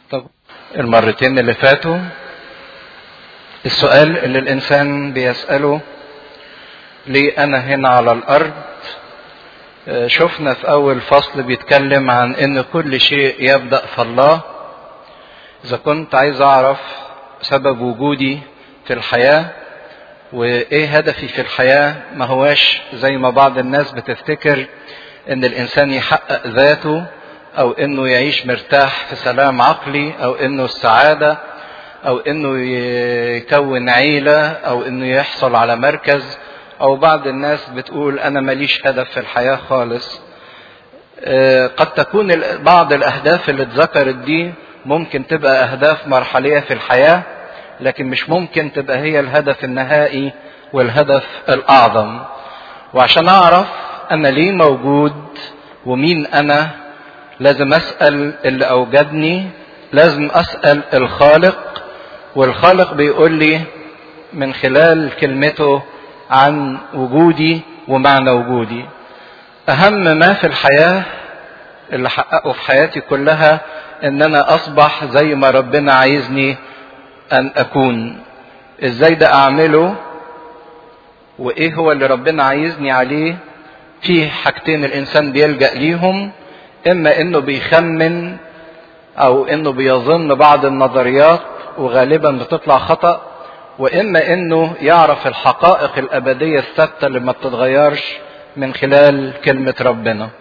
طب المرتين اللي فاتوا السؤال اللي الإنسان بيسأله ليه أنا هنا على الأرض؟ شفنا في أول فصل بيتكلم عن إن كل شيء يبدأ في الله. إذا كنت عايز أعرف سبب وجودي في الحياة وإيه هدفي في الحياة، ما هواش زي ما بعض الناس بتفتكر إن الإنسان يحقق ذاته أو إنه يعيش مرتاح في سلام عقلي أو إنه السعادة أو إنه يكون عيلة أو إنه يحصل على مركز، أو بعض الناس بتقول أنا ماليش هدف في الحياة خالص. قد تكون بعض الأهداف اللي اتذكرت دي ممكن تبقى أهداف مرحلية في الحياة، لكن مش ممكن تبقى هي الهدف النهائي والهدف الأعظم. وعشان أعرف أنا ليه موجود ومين أنا، لازم أسأل اللي أوجدني، لازم أسأل الخالق. والخالق بيقول لي من خلال كلمته عن وجودي ومعنى وجودي. أهم ما في الحياة اللي حققه في حياتي كلها إن أنا أصبح زي ما ربنا عايزني أن أكون. إزاي ده أعمله وإيه هو اللي ربنا عايزني عليه؟ فيه حاجتين الإنسان بيلجأ ليهم، إما إنه بيخمن أو إنه بيظن بعض النظريات وغالبا بتطلع خطأ، وإما إنه يعرف الحقائق الأبدية الثابتة اللي ما بتتغيرش من خلال كلمة ربنا.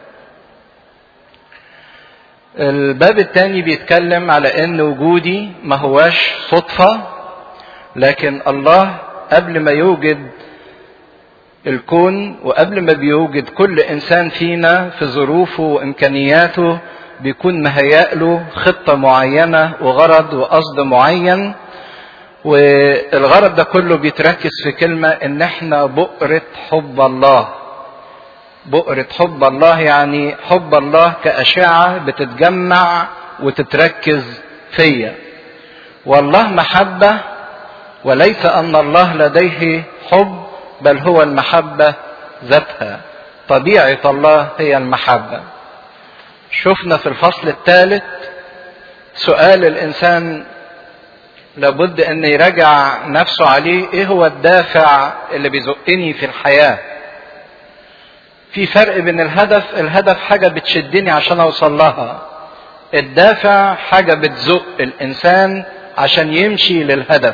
الباب الثاني بيتكلم على إن وجودي ما هواش صدفة، لكن الله قبل ما يوجد الكون وقبل ما بيوجد كل إنسان فينا في ظروفه وإمكانياته بيكون مهيأ له خطة معينة وغرض وقصد معين. والغرض ده كله بيتركز في كلمة إن احنا بؤرة حب الله. بؤرة حب الله يعني حب الله كأشعة بتتجمع وتتركز فيا. والله محبة، وليس أن الله لديه حب بل هو المحبة ذاتها. طبيعة الله هي المحبة. شفنا في الفصل الثالث سؤال الإنسان لابد أن يراجع نفسه عليه، إيه هو الدافع اللي بيزقني في الحياة؟ في فرق بين الهدف حاجة بتشدني عشان أوصل لها، الدافع حاجة بتزق الإنسان عشان يمشي للهدف.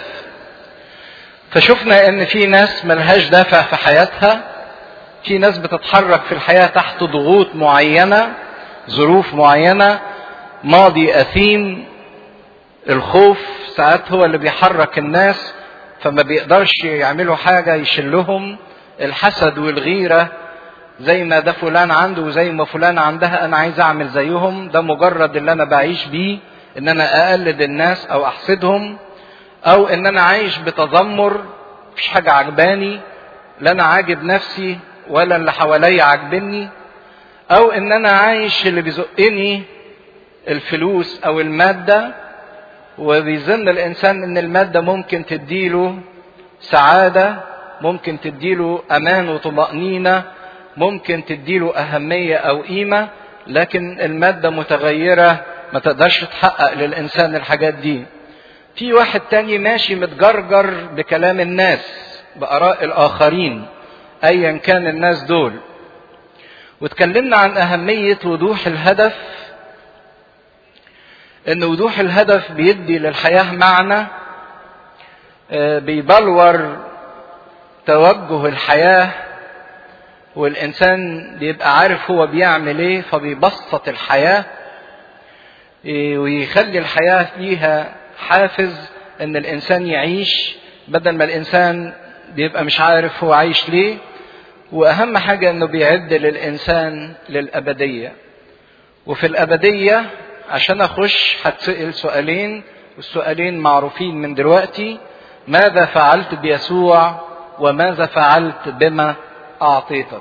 فشفنا ان في ناس ملهاش دافع في حياتها، في ناس بتتحرك في الحياة تحت ضغوط معينة، ظروف معينة، ماضي أثيم. الخوف ساعات هو اللي بيحرك الناس فما بيقدرش يعملوا حاجة يشلهم. الحسد والغيرة، زي ما ده فلان عنده وزي ما فلان عندها انا عايز اعمل زيهم، ده مجرد اللي انا بعيش بيه ان انا اقلد الناس او احسدهم، او ان انا عايش بتذمر، مفيش حاجة عجباني، لا انا عاجب نفسي ولا اللي حواليا عاجبني، او ان انا عايش اللي بيزقني الفلوس او المادة، وبيظن الانسان ان المادة ممكن تديله سعادة، ممكن تديله امان وطمأنينة، ممكن تديله اهمية او قيمة، لكن المادة متغيرة ما تقدرش تحقق للانسان الحاجات دي. في واحد تاني ماشي متجرجر بكلام الناس، بآراء الآخرين أيا كان الناس دول. واتكلمنا عن أهمية وضوح الهدف، إن وضوح الهدف بيدي للحياة معنى، بيبلور توجه الحياة، والإنسان بيبقى عارف هو بيعمل إيه فبيبسط الحياة ويخلي الحياة فيها حافز ان الانسان يعيش، بدل ما الانسان بيبقى مش عارف هو عايش ليه. واهم حاجة انه بيعد للانسان للابدية. وفي الابدية عشان اخش هتسأل سؤالين، والسؤالين معروفين من دلوقتي: ماذا فعلت بيسوع؟ وماذا فعلت بما اعطيتك؟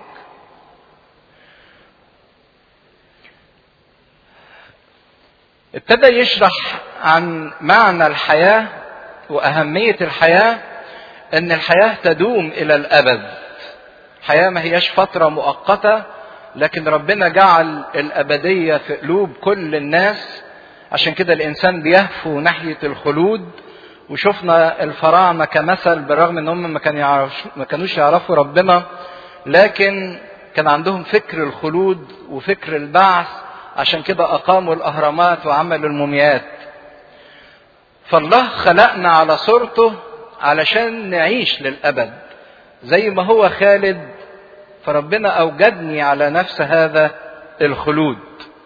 ابتدى يشرح عن معنى الحياة وأهمية الحياة، أن الحياة تدوم إلى الأبد. الحياة ما هياش فترة مؤقتة، لكن ربنا جعل الأبدية في قلوب كل الناس عشان كده الإنسان بيهفو ناحية الخلود. وشفنا الفراعنة كمثل، بالرغم ان هم ما كانوش يعرفوا ربنا، لكن كان عندهم فكر الخلود وفكر البعث، عشان كده أقاموا الأهرامات وعملوا الموميات. فالله خلقنا على صورته علشان نعيش للأبد زي ما هو خالد، فربنا أوجدني على نفس هذا الخلود.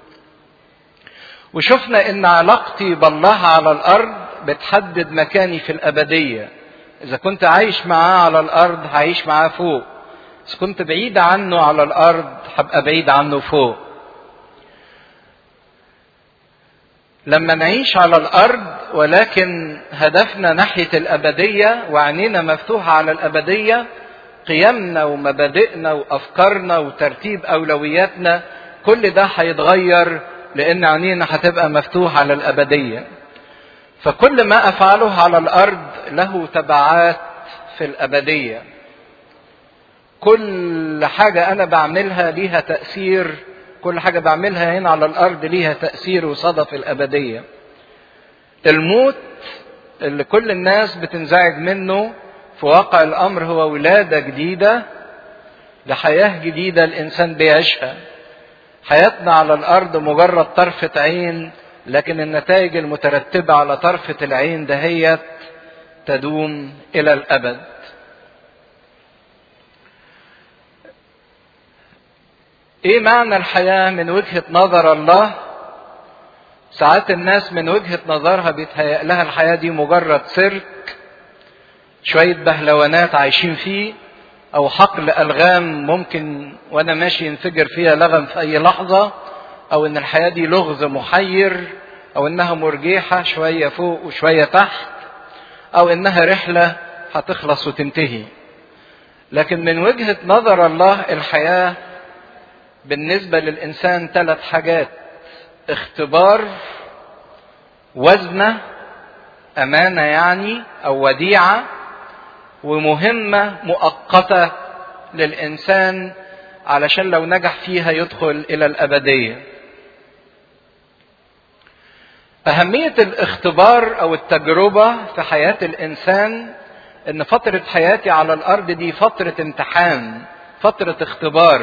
وشفنا ان علاقتي بالله على الأرض بتحدد مكاني في الأبدية. إذا كنت عايش معاه على الأرض هعيش معاه فوق، إذا كنت بعيد عنه على الأرض هبقى بعيد عنه فوق. لما نعيش على الأرض ولكن هدفنا ناحية الأبدية وعينينا مفتوحة على الأبدية، قيمنا ومبادئنا وأفكارنا وترتيب أولوياتنا كل ده هيتغير، لأن عينينا هتبقى مفتوحة على الأبدية. فكل ما أفعله على الأرض له تبعات في الأبدية. كل حاجة أنا بعملها ليها تأثير، كل حاجة بعملها هنا على الأرض ليها تأثير وصدى في الأبدية. الموت اللي كل الناس بتنزعج منه في واقع الأمر هو ولادة جديدة لحياة جديدة الإنسان بيعيشها. حياتنا على الأرض مجرد طرفة عين، لكن النتائج المترتبة على طرفة العين دهيت تدوم إلى الأبد. إيه معنى الحياة من وجهة نظر الله؟ ساعات الناس من وجهة نظرها بيتهيأ لها الحياة دي مجرد سيرك، شوية بهلوانات عايشين فيه، أو حقل ألغام ممكن وأنا ماشي ينفجر فيها لغم في أي لحظة، أو إن الحياة دي لغز محير، أو إنها مرجيحة شوية فوق وشوية تحت، أو إنها رحلة هتخلص وتنتهي. لكن من وجهة نظر الله الحياة بالنسبة للإنسان 3 حاجات: اختبار، وزنة، أمانة يعني أو وديعة، ومهمة مؤقتة للإنسان علشان لو نجح فيها يدخل إلى الأبدية. أهمية الاختبار أو التجربة في حياة الإنسان إن فترة حياتي على الأرض دي فترة امتحان، فترة اختبار.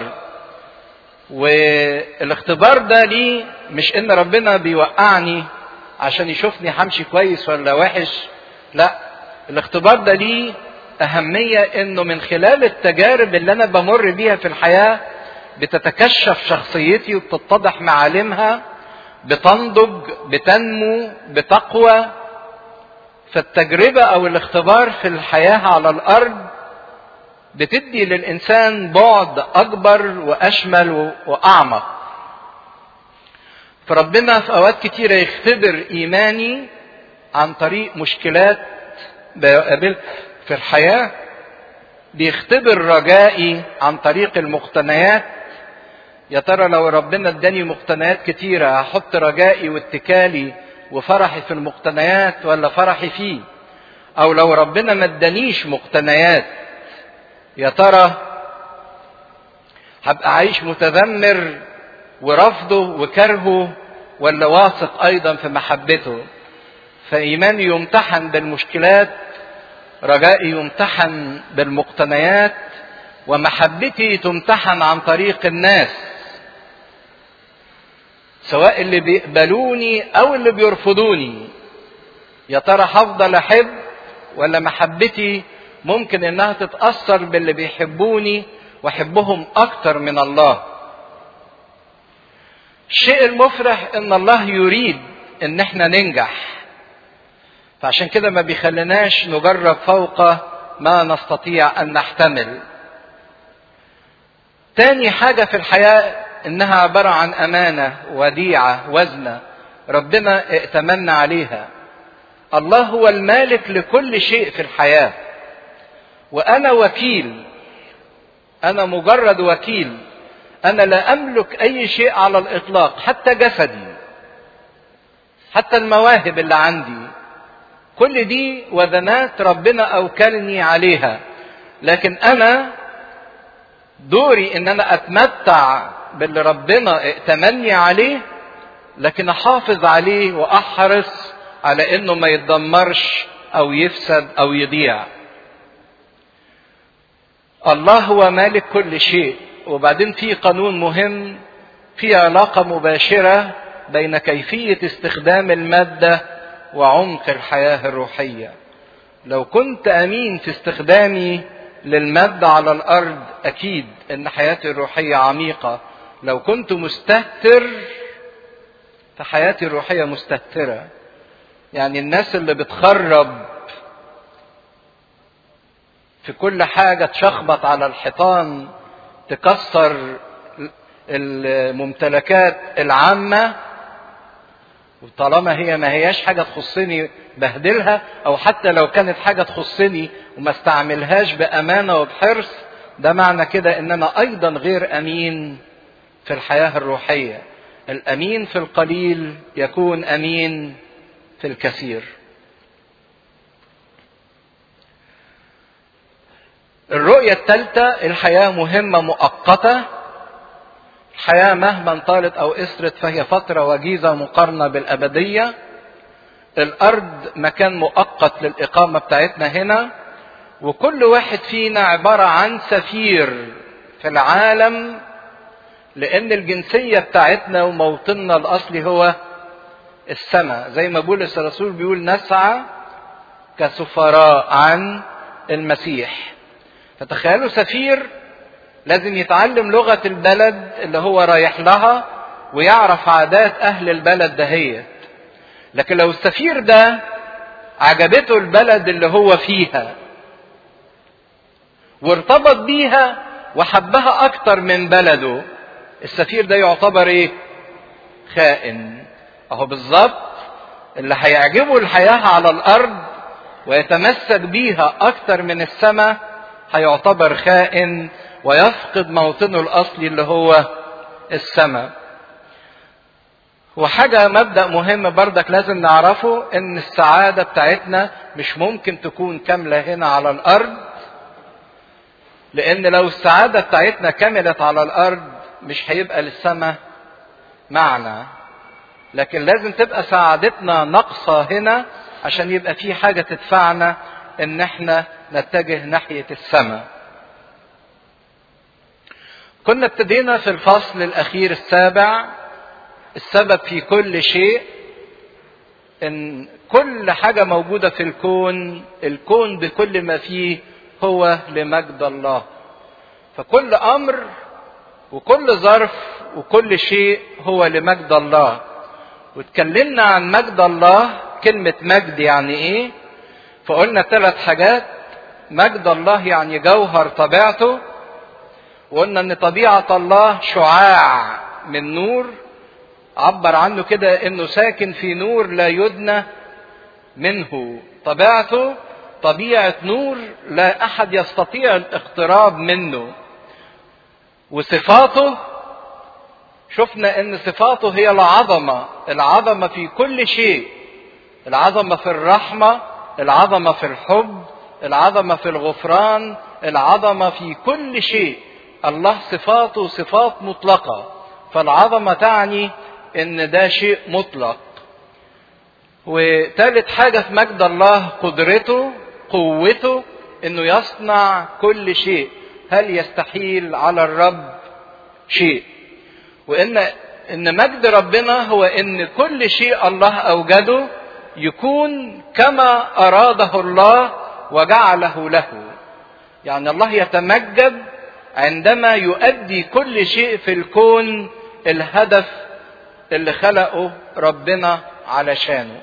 والاختبار ده ليه مش إن ربنا بيوقعني عشان يشوفني همشي كويس ولا وحش، لا، الاختبار ده ليه أهمية إنه من خلال التجارب اللي أنا بمر بيها في الحياة بتتكشف شخصيتي وبتتضح معالمها، بتنضج، بتنمو، بتقوى. فالتجربة أو الاختبار في الحياة على الأرض بتدي للإنسان بعد أكبر وأشمل وأعمق. فربنا في أوقات كتيرة يختبر إيماني عن طريق مشكلات بقابلها في الحياة، بيختبر رجائي عن طريق المقتنيات. يا ترى لو ربنا اداني مقتنيات كتيرة هحط رجائي واتكالي وفرحي في المقتنيات ولا فرحي فيه؟ او لو ربنا ما ادانيش مقتنيات يا ترى هبقى عايش متذمر ورفضه وكرهه ولا واثق ايضا في محبته؟ فايماني يمتحن بالمشكلات، رجائي يمتحن بالمقتنيات، ومحبتي تمتحن عن طريق الناس، سواء اللي بيقبلوني او اللي بيرفضوني. يا ترى هفضل احب ولا محبتي ممكن انها تتأثر باللي بيحبوني واحبهم اكتر من الله؟ الشيء المفرح ان الله يريد ان احنا ننجح، فعشان كده ما بيخليناش نجرب فوق ما نستطيع ان نحتمل. تاني حاجة في الحياة انها عبارة عن امانة، وديعة، وزنة، ربنا ائتمنا عليها. الله هو المالك لكل شيء في الحياة، وانا وكيل، انا مجرد وكيل، انا لا املك اي شيء على الاطلاق، حتى جسدي، حتى المواهب اللي عندي، كل دي وزنات ربنا اوكلني عليها. لكن انا دوري ان انا اتمتع باللي ربنا ائتمني عليه، لكن احافظ عليه واحرص على انه ما يتدمرش او يفسد او يضيع. الله هو مالك كل شيء. وبعدين في قانون مهم، في علاقة مباشرة بين كيفية استخدام المادة وعمق الحياة الروحية. لو كنت امين في استخدامي للمادة على الارض، اكيد ان حياتي الروحية عميقة. لو كنت مستهتر، فحياتي الروحية مستهترة. يعني الناس اللي بتخرب في كل حاجة، تشخبط على الحيطان، تكسر الممتلكات العامة، وطالما هي ما هياش حاجة تخصني بهدلها، او حتى لو كانت حاجة تخصني وما استعملهاش بأمانة وبحرص، ده معنى كده ان انا ايضا غير امين في الحياة الروحية. الامين في القليل يكون امين في الكثير. الرؤية الثالثة، الحياة مهمة مؤقتة. الحياة مهما طالت او قصرت فهي فترة وجيزة مقارنة بالابدية. الارض مكان مؤقت للاقامة بتاعتنا هنا، وكل واحد فينا عبارة عن سفير في العالم، لان الجنسية بتاعتنا وموطننا الاصلي هو السماء. زي ما بولس الرسول بيقول نسعى كسفراء عن المسيح. فتخيلوا سفير لازم يتعلم لغة البلد اللي هو رايح لها ويعرف عادات اهل البلد دهيت. لكن لو السفير ده عجبته البلد اللي هو فيها وارتبط بيها وحبها اكتر من بلده، السفير ده يعتبر ايه؟ خائن. اهو بالظبط اللي هيعجبه الحياة على الارض ويتمسك بيها اكتر من السماء هيعتبر خائن ويفقد موطنه الاصلي اللي هو السماء. وحاجة مبدأ مهم بردك لازم نعرفه، ان السعادة بتاعتنا مش ممكن تكون كاملة هنا على الارض، لان لو السعادة بتاعتنا كملت على الارض مش هيبقى للسماء معنى. لكن لازم تبقى سعادتنا ناقصة هنا عشان يبقى في حاجة تدفعنا ان احنا نتجه ناحية السماء. كنا ابتدينا في الفصل الاخير السابع السبب في كل شيء، ان كل حاجة موجودة في الكون بكل ما فيه هو لمجد الله. فكل امر وكل ظرف وكل شيء هو لمجد الله. واتكلمنا عن مجد الله، كلمة مجد يعني ايه؟ فقلنا 3 حاجات. مجد الله يعني جوهر طبيعته، وقلنا ان طبيعة الله شعاع من نور، عبر عنه كده انه ساكن في نور لا يدنى منه. طبيعته طبيعة نور لا احد يستطيع الاقتراب منه. وصفاته، شفنا ان صفاته هي العظمة. العظمة في كل شيء، العظمة في الرحمة، العظمة في الحب، العظمة في الغفران، العظمة في كل شيء. الله صفاته صفات مطلقة، فالعظمة تعني ان ده شيء مطلق. وثالث حاجة في مجد الله قدرته، قوته، انه يصنع كل شيء. هل يستحيل على الرب شيء؟ وان مجد ربنا هو ان كل شيء الله اوجده يكون كما اراده الله وجعله له. يعني الله يتمجد عندما يؤدي كل شيء في الكون الهدف اللي خلقه ربنا علشانه.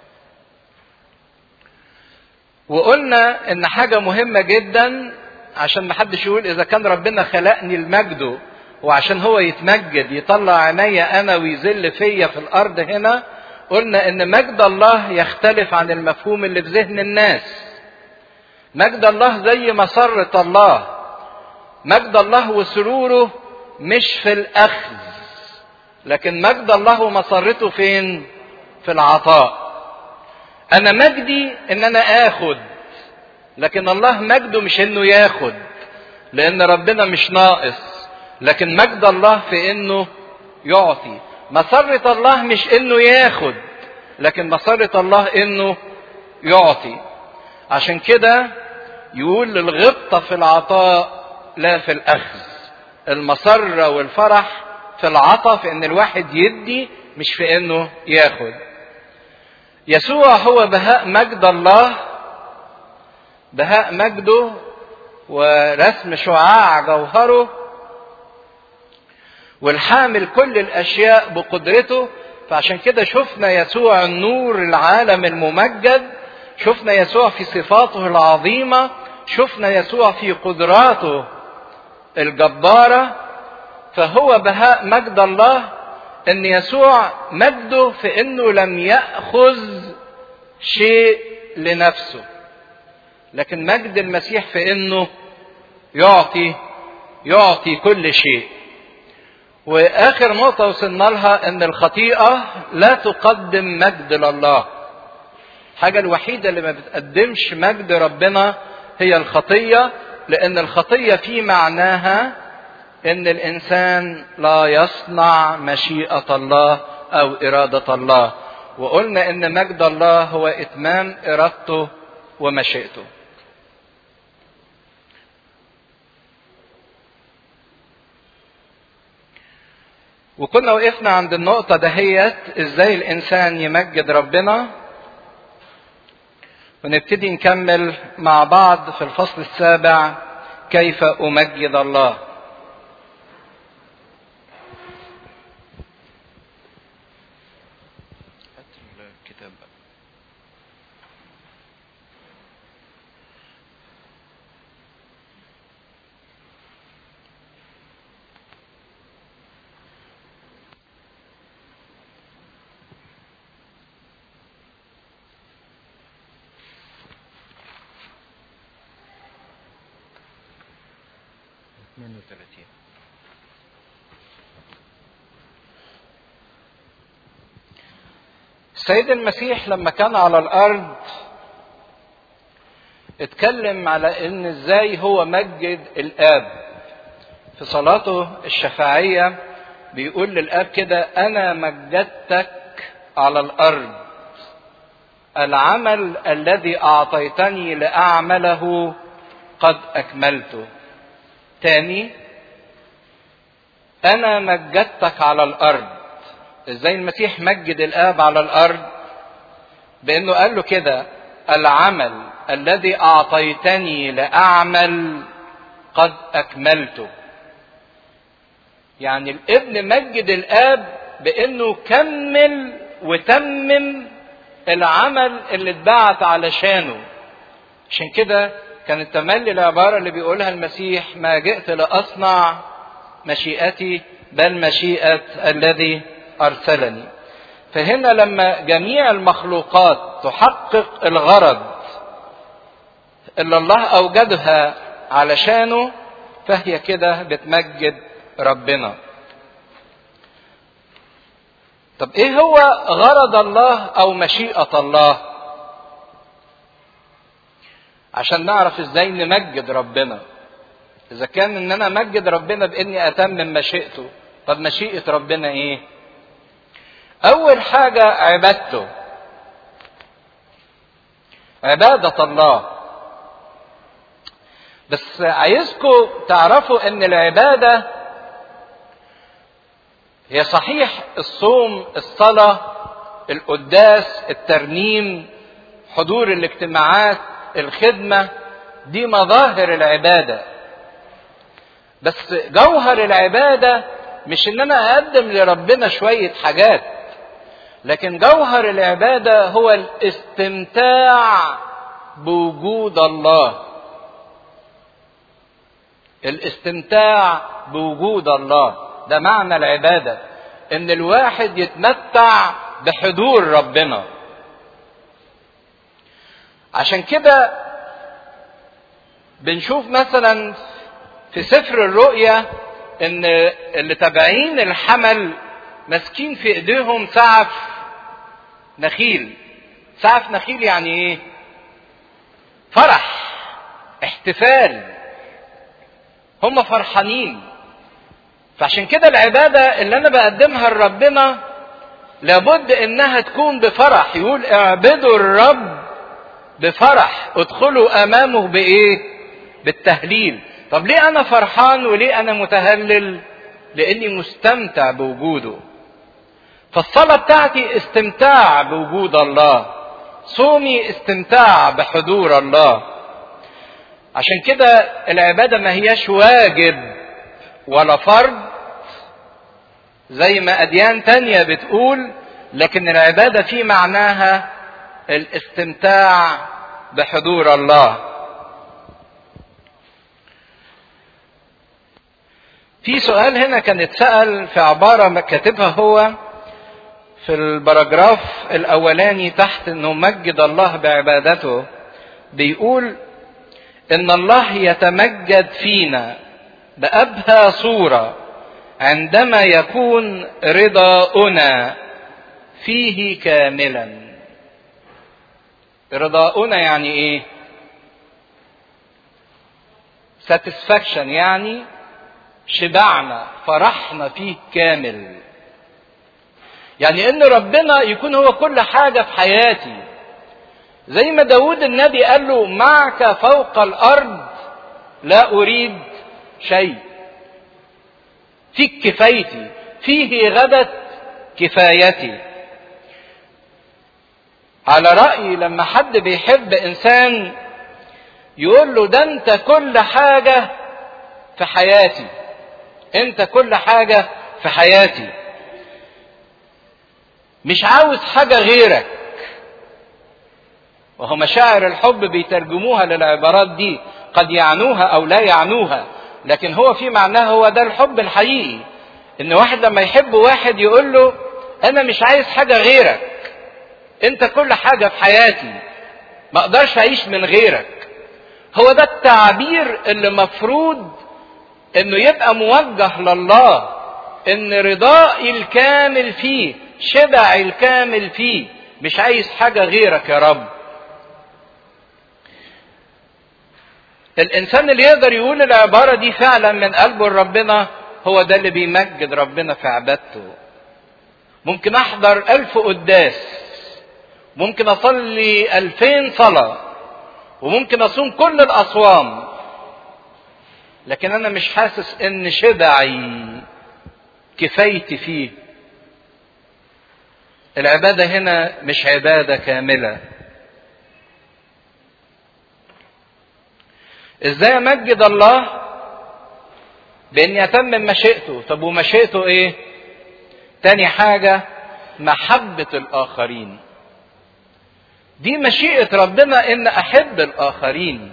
وقلنا ان حاجة مهمة جدا عشان محدش يقول اذا كان ربنا خلقني لمجده وعشان هو يتمجد يطلع عينيا انا ويذل فيا في الارض هنا. قلنا ان مجد الله يختلف عن المفهوم اللي في ذهن الناس. مجد الله زي مسرة الله. مجد الله وسروره مش في الاخذ، لكن مجد الله ومسرته فين؟ في العطاء. انا مجدي ان انا اخد، لكن الله مجده مش انه ياخد، لان ربنا مش ناقص. لكن مجد الله في انه يعطي. مسرة الله مش انه ياخد، لكن مسرة الله انه يعطي. عشان كده يقول للغبطة في العطاء لا في الأخذ. المسرة والفرح في العطاء، في ان الواحد يدي مش في انه ياخد. يسوع هو بهاء مجد الله، بهاء مجده ورسم شعاع جوهره، والحامل كل الاشياء بقدرته. فعشان كده شفنا يسوع النور العالم الممجد، شفنا يسوع في صفاته العظيمة، شفنا يسوع في قدراته الجبارة. فهو بهاء مجد الله ان يسوع مجده في انه لم يأخذ شيء لنفسه، لكن مجد المسيح في انه يعطي كل شيء. واخر نقطة وصلنا لها ان الخطيئة لا تقدم مجد لله. الحاجة الوحيدة اللي ما بتقدمش مجد ربنا هي الخطية، لان الخطية في معناها ان الانسان لا يصنع مشيئة الله او ارادة الله. وقلنا ان مجد الله هو اتمام ارادته ومشيئته. وكنا وقفنا عند النقطة دهيت ازاي الانسان يمجد ربنا، ونبتدي نكمل مع بعض في الفصل السابع كيف امجد الله. السيد المسيح لما كان على الارض اتكلم على ان ازاي هو مجد الاب. في صلاته الشفاعية بيقول للاب كده: انا مجدتك على الارض، العمل الذي اعطيتني لاعمله قد اكملته. تاني، انا مجدتك على الارض. ازاي المسيح مجد الاب على الارض؟ بانه قال له كده: العمل الذي اعطيتني لاعمل قد اكملته. يعني الابن مجد الاب بانه كمل وتمم العمل اللي اتبعت علشانه. عشان كده كانت تملي العبارة اللي بيقولها المسيح: ما جئت لأصنع مشيئتي بل مشيئة الذي أرسلني. فهنا لما جميع المخلوقات تحقق الغرض اللي الله أوجدها علشانه، فهي كده بتمجد ربنا. طب ايه هو غرض الله او مشيئة الله؟ عشان نعرف ازاي نمجد ربنا. اذا كان ان انا امجد ربنا باني اتمم مشيئته، طب مشيئة ربنا ايه؟ اول حاجة عبادته، عبادة الله. بس عايزكم تعرفوا ان العبادة هي صحيح الصوم، الصلاة، القداس، الترنيم، حضور الاجتماعات، الخدمة، دي مظاهر العبادة. بس جوهر العبادة مش ان انا اقدم لربنا شوية حاجات، لكن جوهر العبادة هو الاستمتاع بوجود الله. الاستمتاع بوجود الله ده معنى العبادة، ان الواحد يتمتع بحضور ربنا. عشان كده بنشوف مثلا في سفر الرؤيا ان اللي تابعين الحمل ماسكين في ايديهم سعف نخيل. سعف نخيل يعني ايه؟ فرح، احتفال، هم فرحانين. فعشان كده العبادة اللي انا بقدمها لربنا لابد انها تكون بفرح. يقول اعبدوا الرب بفرح، ادخلوا امامه بايه؟ بالتهليل. طب ليه انا فرحان وليه انا متهلل؟ لاني مستمتع بوجوده. فالصلاة بتاعتي استمتاع بوجود الله، صومي استمتاع بحضور الله. عشان كده العبادة ما هياش واجب ولا فرض زي ما أديان تانية بتقول، لكن العبادة في معناها الاستمتاع بحضور الله. في سؤال هنا كان اتسأل في عبارة كاتبها هو في البراجراف الأولاني تحت انه مجد الله بعبادته. بيقول ان الله يتمجد فينا بأبهى صورة عندما يكون رضاؤنا فيه كاملا. رضاؤنا يعني ايه؟ satisfaction، يعني شبعنا، فرحنا فيه كامل. يعني ان ربنا يكون هو كل حاجة في حياتي. زي ما داود النبي قال له معك فوق الارض لا اريد شيء. فيك كفايتي، فيه غدت كفايتي. على رأيي لما حد بيحب انسان يقول له ده انت كل حاجة في حياتي، انت كل حاجة في حياتي، مش عاوز حاجة غيرك. وهو مشاعر الحب بيترجموها للعبارات دي، قد يعنوها او لا يعنوها، لكن هو في معناه هو ده الحب الحقيقي. ان واحد لما يحب واحد يقول له انا مش عايز حاجة غيرك، انت كل حاجة في حياتي، ما اقدرش اعيش من غيرك. هو ده التعبير اللي مفروض انه يبقى موجه لله، ان رضائي الكامل فيه، شبعي الكامل فيه، مش عايز حاجة غيرك يا رب. الانسان اللي يقدر يقول العبارة دي فعلا من قلبه لربنا هو ده اللي بيمجد ربنا في عبادته. ممكن احضر 1000 قداس، ممكن اصلي 2000 صلاة، وممكن اصوم كل الاصوام، لكن انا مش حاسس ان شبعي كفايتي فيه. العبادة هنا مش عبادة كاملة. ازاي امجد الله؟ باني اتمم مشيئته. طب ومشيئته ايه؟ تاني حاجة محبة الاخرين. دي مشيئة ربنا ان احب الاخرين.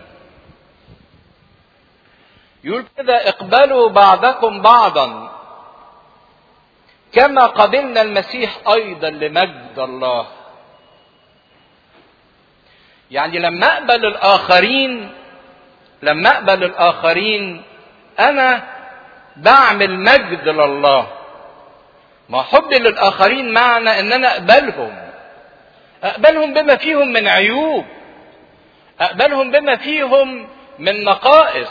يقول كده اقبلوا بعضكم بعضا كما قبلنا المسيح ايضا لمجد الله. يعني لما اقبل الاخرين انا بعمل مجد لله. ما حبي للاخرين معنى ان انا اقبلهم بما فيهم من عيوب، اقبلهم بما فيهم من نقائص،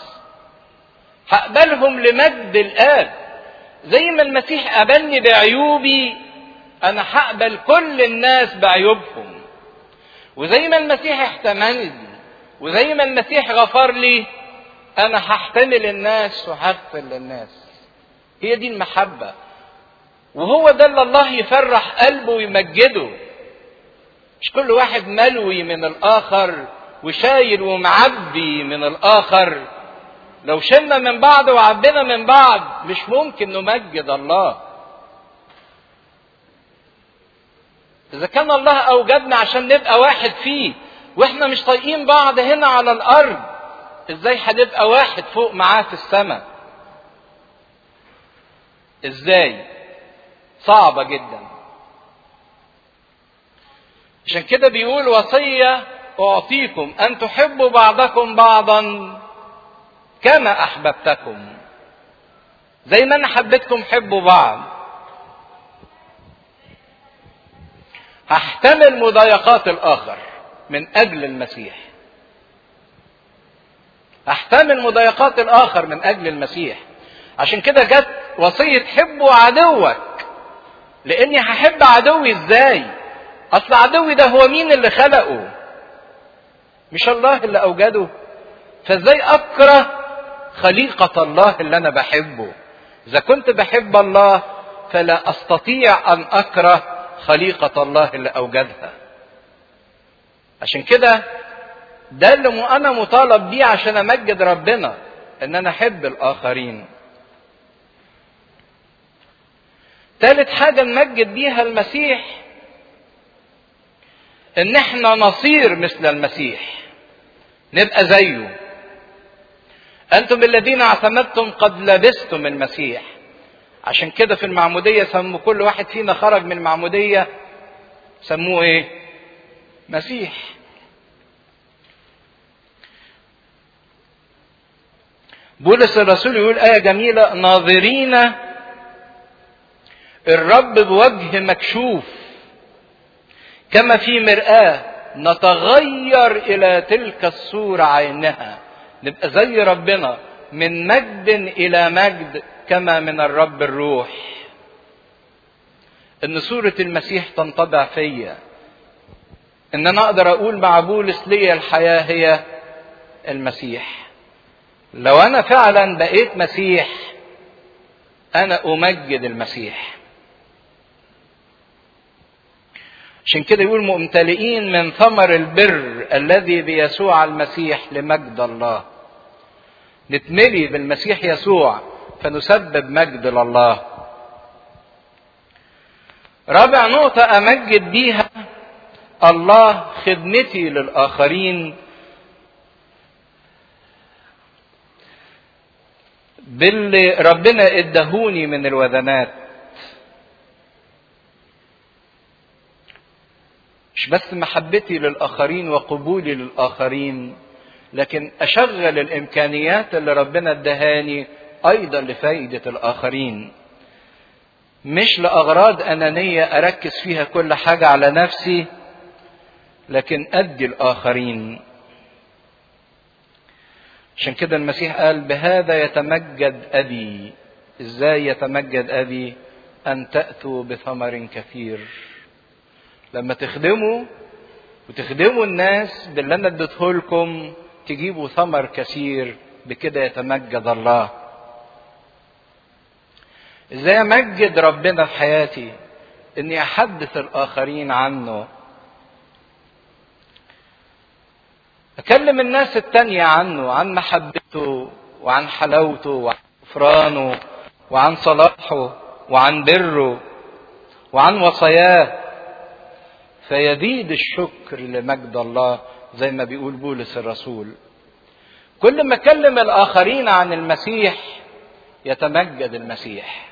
هقبلهم لمجد الآب. زي ما المسيح قبلني بعيوبي انا هقبل كل الناس بعيوبهم. وزي ما المسيح احتملني وزي ما المسيح غفر لي انا هحتمل الناس وهغفر للناس. هي دي المحبة، وهو ده اللي الله يفرح قلبه ويمجده. مش كل واحد ملوي من الاخر وشايل ومعبي من الاخر. لو شلنا من بعض وعبنا من بعض مش ممكن نمجد الله. اذا كان الله اوجدنا عشان نبقى واحد فيه واحنا مش طايقين بعض هنا على الارض، ازاي هنبقى واحد فوق معاه في السماء؟ ازاي؟ صعبة جدا. عشان كده بيقول وصية اعطيكم ان تحبوا بعضكم بعضا كما احببتكم. زي ما انا حبيتكم حبوا بعض. هحتمل مضايقات الاخر من اجل المسيح. هحتمل مضايقات الاخر من اجل المسيح. عشان كده جت وصية حبوا عدوك، لاني هحب عدوي ازاي؟ اصل عدوي ده هو مين اللي خلقه؟ مش الله اللي اوجده. فازاي اكره خليقة الله اللي انا بحبه؟ اذا كنت بحب الله فلا استطيع ان اكره خليقة الله اللي اوجدها. عشان كده ده اللي انا مطالب بيه عشان امجد ربنا، ان انا احب الاخرين. ثالث حاجة نمجد بيها المسيح، ان احنا نصير مثل المسيح، نبقى زيه. انتم الذين اعتمدتم قد لبستم المسيح. عشان كده في المعمودية سموا كل واحد فينا خرج من المعمودية سموه ايه؟ مسيح. بولس الرسول يقول آية جميلة: ناظرين الرب بوجه مكشوف كما في مرآة نتغير إلى تلك الصورة عينها. نبقى زي ربنا من مجد إلى مجد كما من الرب الروح. إن صورة المسيح تنطبع فيا، إن أنا أقدر أقول مع بولس لي الحياة هي المسيح. لو أنا فعلا بقيت مسيح أنا أمجد المسيح. عشان كده يقول ممتلئين من ثمر البر الذي بيسوع المسيح لمجد الله. نتملي بالمسيح يسوع فنسبب مجد لله. رابع نقطة أمجد بيها الله خدمتي للآخرين باللي ربنا ادهوني من الوذنات. مش بس محبتي للآخرين وقبولي للآخرين، لكن أشغل الإمكانيات اللي ربنا ادهاني أيضا لفائدة الآخرين، مش لأغراض أنانية أركز فيها كل حاجة على نفسي، لكن أدي الآخرين. عشان كده المسيح قال بهذا يتمجد أبي. إزاي يتمجد أبي؟ أن تأتوا بثمر كثير. لما تخدموا وتخدموا الناس باللي أنا اديته لكم تجيبوا ثمر كثير، بكده يتمجد الله. إزاي أمجد ربنا في حياتي؟ إني أحدث الآخرين عنه، أكلم الناس التانية عنه، عن محبته وعن حلاوته وعن غفرانه وعن صلاحه وعن بره وعن وصاياه، فيزيد الشكر لمجد الله زي ما بيقول بولس الرسول. كل ما أكلم الآخرين عن المسيح يتمجد المسيح.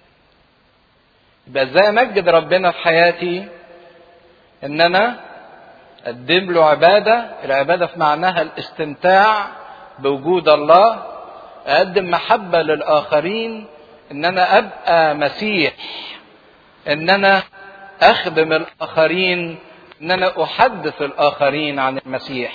يبقى ازاي أمجد ربنا في حياتي؟ إن أنا أقدم له عبادة. العبادة في معناها الاستمتاع بوجود الله. أقدم محبة للآخرين، إن أنا أبقى مسيح، إن أنا أخدم الآخرين، إن أنا أحدث الآخرين عن المسيح.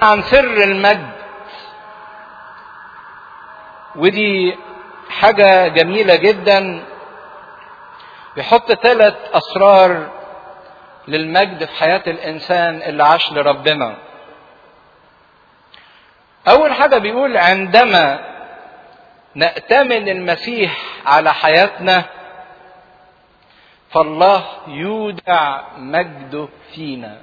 عن سر المجد، ودي حاجة جميلة جدا. بيحط 3 أسرار للمجد في حياة الإنسان اللي عاش لربنا. أول حاجة بيقول عندما نأتمن المسيح على حياتنا فالله يودع مجده فينا.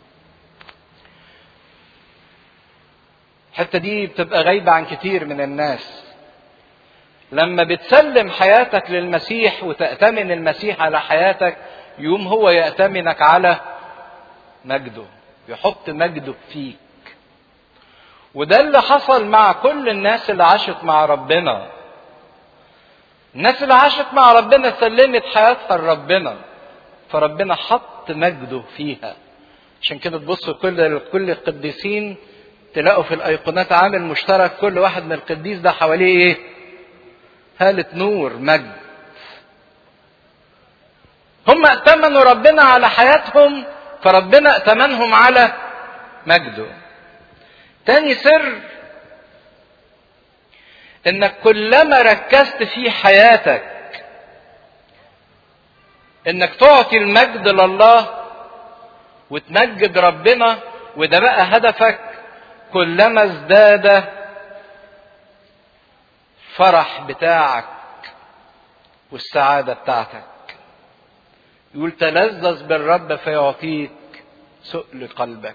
الحتة دي بتبقى غايبة عن كتير من الناس. لما بتسلم حياتك للمسيح وتأتمن المسيح على حياتك، يوم هو يأتمنك على مجده، يحط مجده فيك. وده اللي حصل مع كل الناس اللي عاشت مع ربنا. الناس اللي عاشت مع ربنا سلمت حياتها لربنا، فربنا حط مجده فيها. عشان كده تبصوا كل القديسين تلاقوا في الايقونات عامل مشترك، كل واحد من القديس ده حواليه ايه؟ هالة نور، مجد. هم ائتمنوا ربنا على حياتهم، فربنا ائتمنهم على مجده. تاني سر، انك كلما ركزت في حياتك انك تعطي المجد لله وتمجد ربنا، وده بقى هدفك، كلما ازداد فرح بتاعك والسعادة بتاعتك. يقول تلذذ بالرب فيعطيك سؤل قلبك.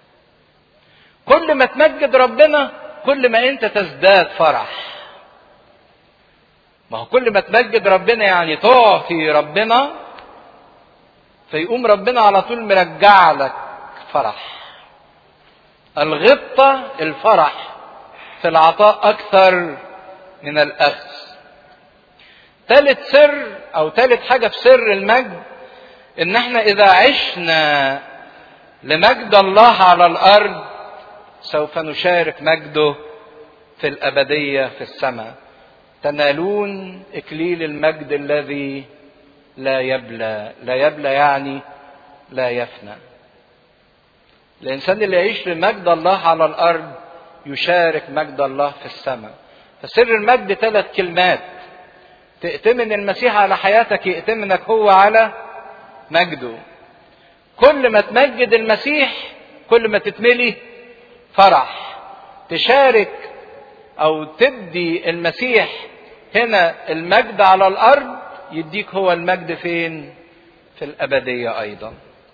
كل ما تمجد ربنا كل ما انت تزداد فرح. ما هو كل ما تمجد ربنا يعني تعطي ربنا، فيقوم ربنا على طول مرجع لك فرح. الغبطة الفرح في العطاء أكثر من الأخذ. ثالث سر أو ثالث حاجة في سر المجد، إن احنا إذا عشنا لمجد الله على الأرض سوف نشارك مجده في الأبدية في السماء. تنالون إكليل المجد الذي لا يبلى. لا يبلى يعني لا يفنى. الإنسان اللي يعيش لمجد الله على الأرض يشارك مجد الله في السماء. فسر المجد 3 كلمات: تأتمن المسيح على حياتك يأتمنك هو على مجده. كل ما تمجد المسيح كل ما تتملي فرح. تشارك أو تدي المسيح هنا المجد على الأرض، يديك هو المجد فين؟ في الأبدية أيضا.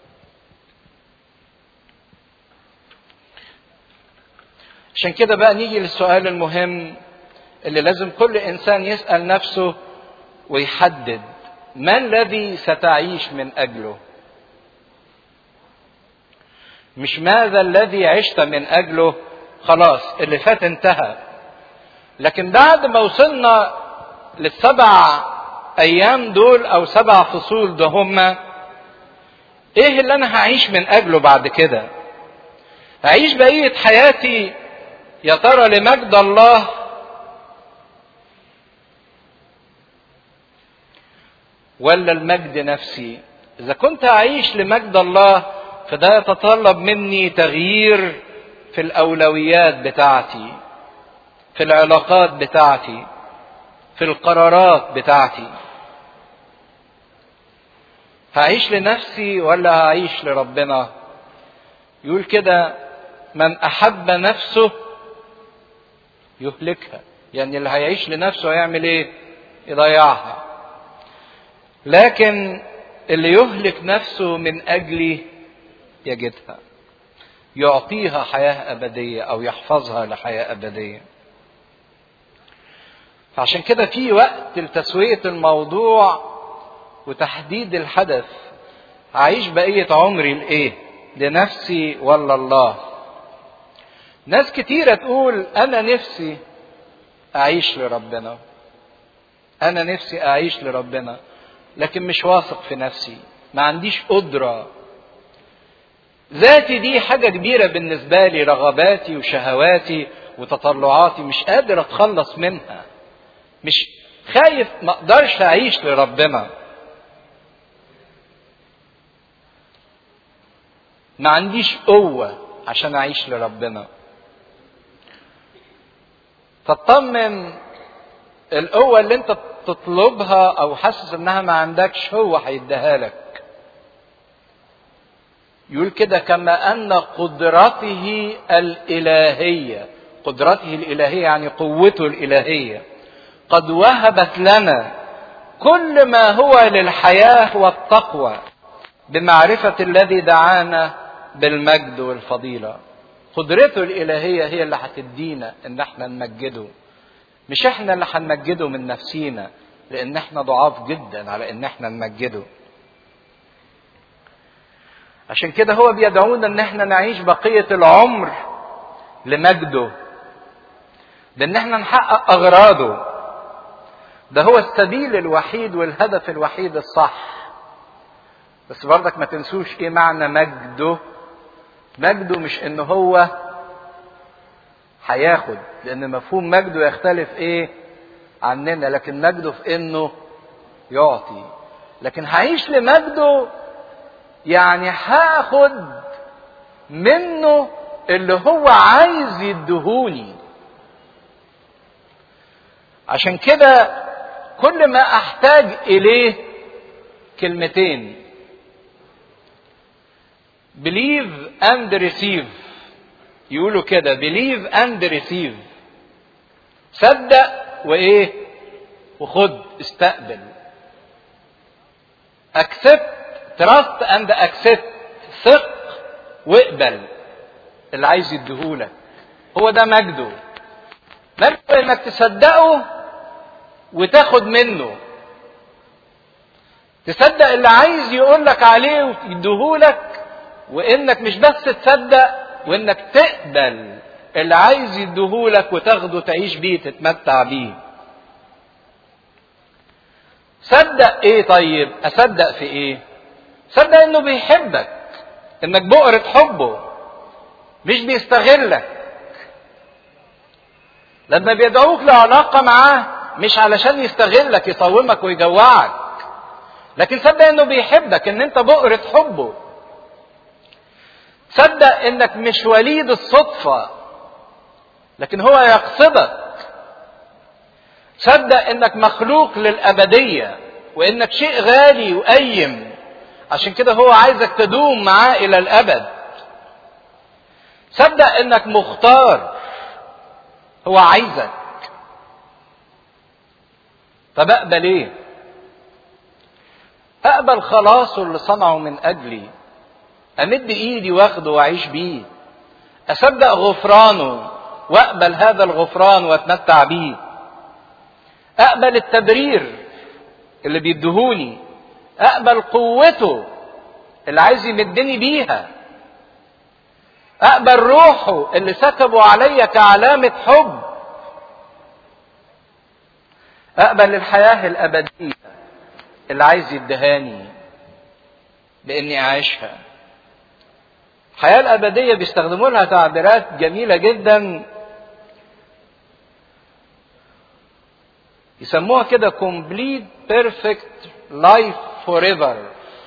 عشان كده بقى نيجي للسؤال المهم اللي لازم كل إنسان يسأل نفسه ويحدد: ما الذي ستعيش من أجله؟ مش ماذا الذي عشت من أجله، خلاص اللي فات انتهى. لكن بعد ما وصلنا ل7 أيام دول أو 7 فصول ده هما إيه اللي أنا هعيش من أجله بعد كده؟ هعيش بقية حياتي يا ترى لمجد الله، ولا المجد نفسي؟ إذا كنت أعيش لمجد الله فده يتطلب مني تغيير في الأولويات بتاعتي، في العلاقات بتاعتي، في القرارات بتاعتي. هعيش لنفسي ولا هعيش لربنا؟ يقول كده: من أحب نفسه يهلكها. يعني اللي هيعيش لنفسه هيعمل ايه؟ يضيعها. لكن اللي يهلك نفسه من أجلي يجدها، يعطيها حياة أبدية أو يحفظها لحياة أبدية. فعشان كده في وقت لتسوية الموضوع وتحديد الهدف. هعيش بقية عمري لإيه؟ لنفسي ولا الله؟ ناس كتيرة تقول أنا نفسي أعيش لربنا، أنا نفسي أعيش لربنا، لكن مش واثق في نفسي، ما عنديش قدرة. ذاتي دي حاجة كبيرة بالنسبة لي، رغباتي وشهواتي وتطلعاتي مش قادر أتخلص منها، مش خايف ما أقدرش أعيش لربنا. ما عنديش قوة عشان اعيش لربنا. تطمن القوة اللي انت تطلبها او حاسس انها ما عندكش هو هيديها لك. يقول كده كما ان قدرته الالهية، قدرته الالهية يعني قوته الالهية، قد وهبت لنا كل ما هو للحياة والتقوى بمعرفة الذي دعانا بالمجد والفضيلة. قدرته الالهية هي اللي هتدينا ان احنا نمجده، مش احنا اللي هنمجده من نفسينا، لان احنا ضعاف جدا على ان احنا نمجده. عشان كده هو بيدعونا ان احنا نعيش بقية العمر لمجده، بان احنا نحقق اغراضه. ده هو السبيل الوحيد والهدف الوحيد الصح. بس برضك ما تنسوش ايه معنى مجده. مجده مش ان هو هياخد، لان مفهوم مجده يختلف ايه عننا، لكن مجده في انه يعطي. لكن هعيش لمجده يعني هاخد منه اللي هو عايز يدهوني. عشان كده كل ما احتاج اليه كلمتين: believe and receive. يقولوا كده believe and receive، صدق وايه وخد استقبل. accept trust and accept، ثق واقبل اللي عايز يديهولك. هو ده مجده. مجده انك تصدقه وتاخد منه، تصدق اللي عايز يقولك عليه ويديهولك، وانك مش بس تصدق وانك تقبل اللي عايز يديهولك وتاخده تعيش بيه تتمتع بيه. صدق ايه؟ طيب اصدق في ايه؟ صدق انه بيحبك، انك بؤرة حبه، مش بيستغلك. لما بيدعوك لعلاقة معاه مش علشان يستغلك يصومك ويجوعك، لكن صدق انه بيحبك، ان انت بؤرة حبه. صدق انك مش وليد الصدفة، لكن هو يقصدك. صدق انك مخلوق للأبدية، وانك شيء غالي وقيم، عشان كده هو عايزك تدوم معاه الى الابد. صدق انك مختار، هو عايزك. طب اقبل ايه؟ اقبل خلاصه اللي صنعه من اجلي، امد ايدي واخده واعيش بيه. اصدق غفرانه واقبل هذا الغفران واتمتع بيه. اقبل التبرير اللي بيدهوني، اقبل قوته اللي عايز يمدني بيها، اقبل روحه اللي سكبه عليا كعلامة حب، اقبل الحياة الابدية اللي عايز يدهاني لاني اعيشها. الحياة الابدية بيستخدموا لها تعبيرات جميلة جدا، يسموها كده complete perfect life forever،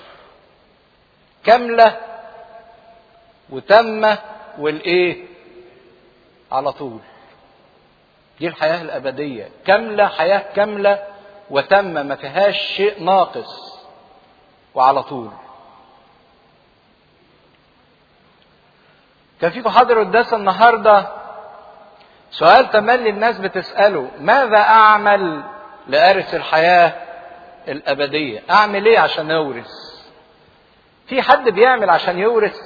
كاملة وتامة والايه على طول. دي الحياة الابدية، كاملة، حياة كاملة وتامة ما فيهاش شيء ناقص وعلى طول. كان فيكم حاضر قداس النهارده سؤال تملي الناس بتسأله: ماذا أعمل لأرث الحياة الأبدية؟ أعمل إيه عشان أورث؟ في حد بيعمل عشان يورث؟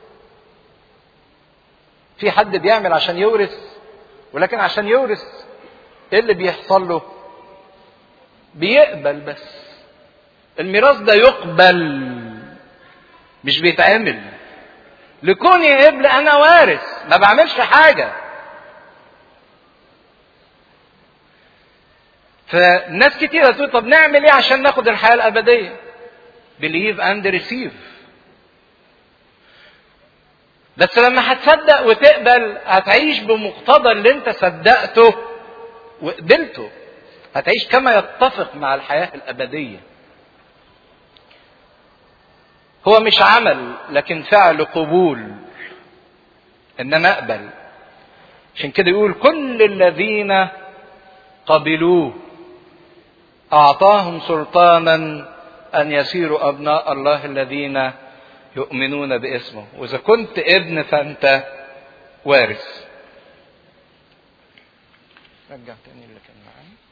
في حد بيعمل عشان يورث؟ ولكن عشان يورث إيه اللي بيحصل له؟ بيقبل بس. الميراث ده يقبل مش بيتعمل. لكوني ابن أنا وارث، ما بعملش حاجة. فالناس كتير تقول طب نعمل ايه عشان ناخد الحياة الأبدية؟ believe and receive. بس لما هتصدق وتقبل هتعيش بمقتضى اللي انت صدقته وقبلته، هتعيش كما يتفق مع الحياة الأبدية. هو مش عمل لكن فعل قبول. ان انا اقبل. عشان كده يقول كل الذين قبلوه اعطاهم سلطانا ان يصيروا ابناء الله الذين يؤمنون باسمه. واذا كنت ابن فانت وارث. رجع تاني اللي كان معانا.